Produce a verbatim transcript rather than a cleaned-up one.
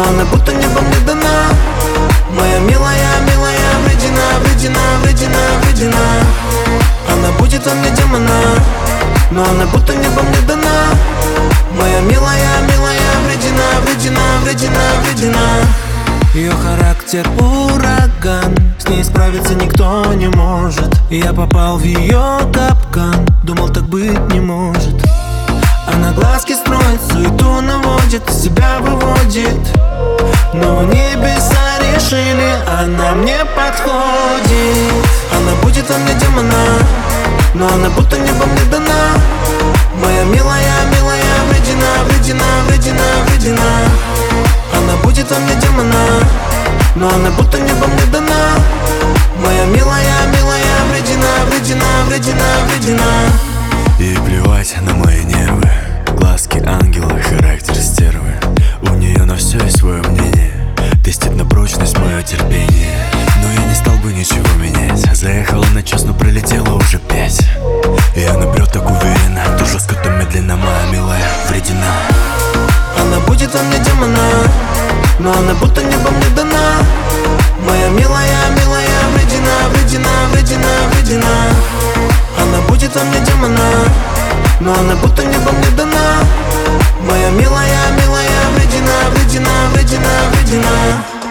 но она будто небом мне дана. Моя милая, милая, вредина, вредина, вредина, вредина. Она будет во мне демона, но она будто небом мне дана. Моя милая, милая, вредина, вредина, вредина, вредина. Ее характер ураган, с ней справиться никто не может. Я попал в ее капкан, думал, так быть не может. Она глазки строит, суету наводит, себя выводит. Но небеса решили, она мне подходит. Она будет во мне демона, но она будто небом мне дана. Моя милая, милая, вредина, вредина, вредина, вредина. Она будет во мне демона, но она будто небом мне дана. Моя милая, милая, вредина, вредина, вредина, вредина. Ей плевать на мои нервы, глазки ангела, характер стервы. У нее на все есть свое мнение, тестит на прочность мое терпение. Но я не стал бы ничего менять. Заехала на час, но пролетела уже пять. И она прет так уверенно, то жестко, то медленно. Моя милая вредина. Она будет во мне демона, но она будто небом мне дана. Моя милая, милая, вредина, вредина, вредина, вредина. Она будет во мне демона, но она будто небом мне дана. Моя милая, милая, вредина, вредина, вредина, вредина.